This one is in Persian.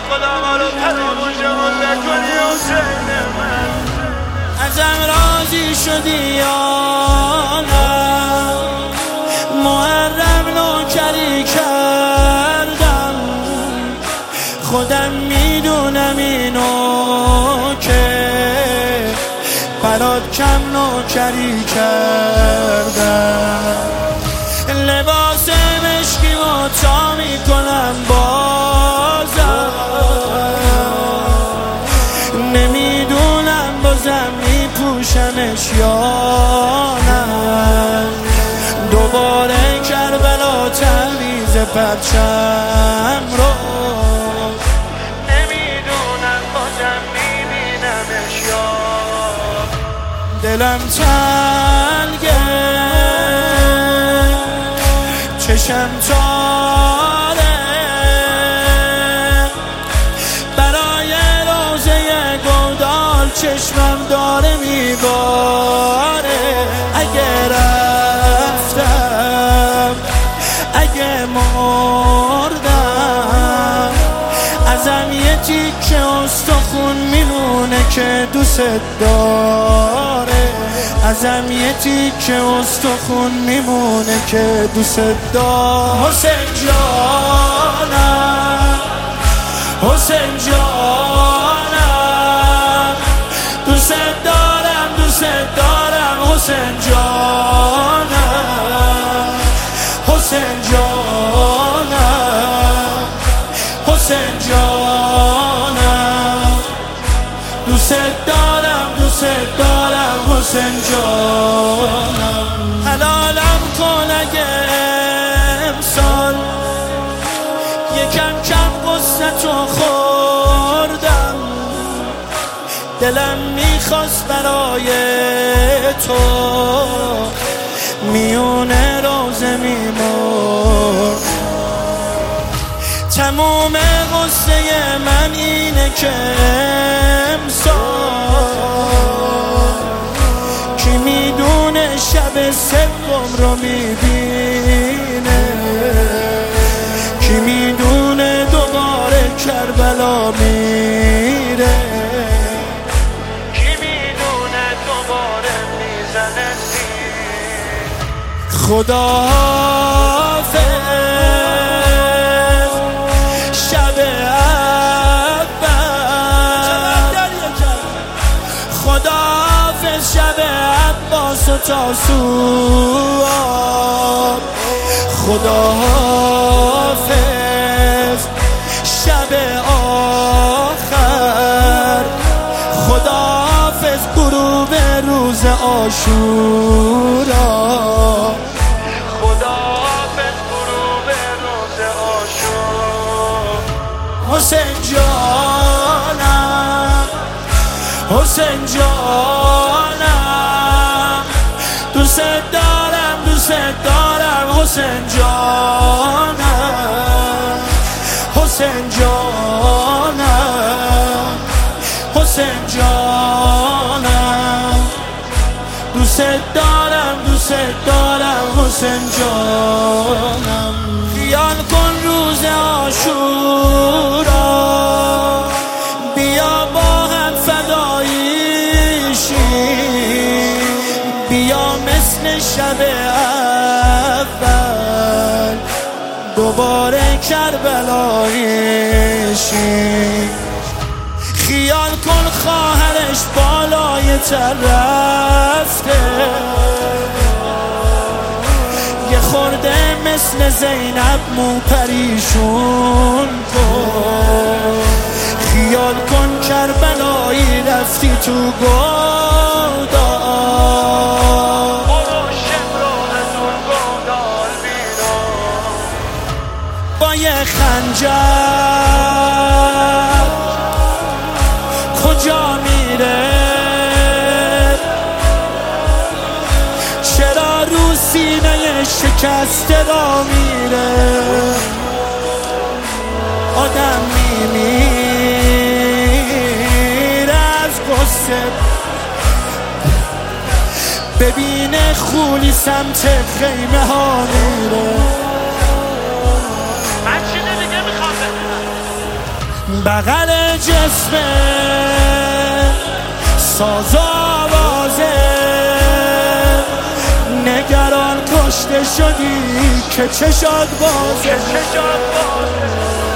خدا ما رو فراموشمون نکنی حسین من. ازم راضی شدی یا نه؟ محرم نوکری کردم، خودم میدونم اینو که برات کم نوکری کردم. لباس مشکی و تا میکنم بازم، نمیدونم بازم میپوشمش یا نه. دوباره کربلا تمیز پرچم رو، نمیدونم بازم میبینمش یا دلم تنگه، چشم تاره، برای روزه گودال چشمم داره میباره. اگه رفتم، اگه مردم، ازم یه تیکه استخون میمونه که دوست داره. ازم یه تیکه استخون میمونه که دوست داره. حسین جانم، حسین جانم، دوست دارم، دوست دارم حسین جانم، حسین جانم، حسین جانم، دوست دارم، دوست دارم حسین جانم. حلالم کن اگه امسال یکم کم قصتو خوردم، دلم میخواست برای تو میونه روزه میمرد. تموم قصه من اینه که امسال کی میدونه شب سوم رو میبینه، کی میدونه دوباره کربلا میره، کی میدونه دوباره میزنه زیر. خداحافظ شب اول، خداحافظ شب عباس و تاسوعا، خداحافظ شب آخر، خداحافظ غروب روز عاشورا، خداحافظ غروب روز عاشورا. حسین جانم، حسین جانم، دوست دارم، دوست دارم حسین جانم، حسین جانم، حسین جانم، دوست دارم، دوست دارم حسین جانم. خیال کن روز عاشورا بیا با هم فدایی شیم، بیا مثل شب اول دوباره کربلایی شیم. خیال کن خواهرش بالای تر رفته، یه خورده مثل زینب مو پریشون کن. خیال کن کربلایی رفتی تو گودال، برو شب رو از اون گودال بیرون. با یه خنجر کجا میره؟ چرا رو سینه شکسته را میره؟ آدم میمیره از غصه، ببینه خولی سمت خیمه ها میره. من چیز دیگه میخوام بدونم. بغل جسمه ساز و آوازه نگران کشته شدی که چشات بازه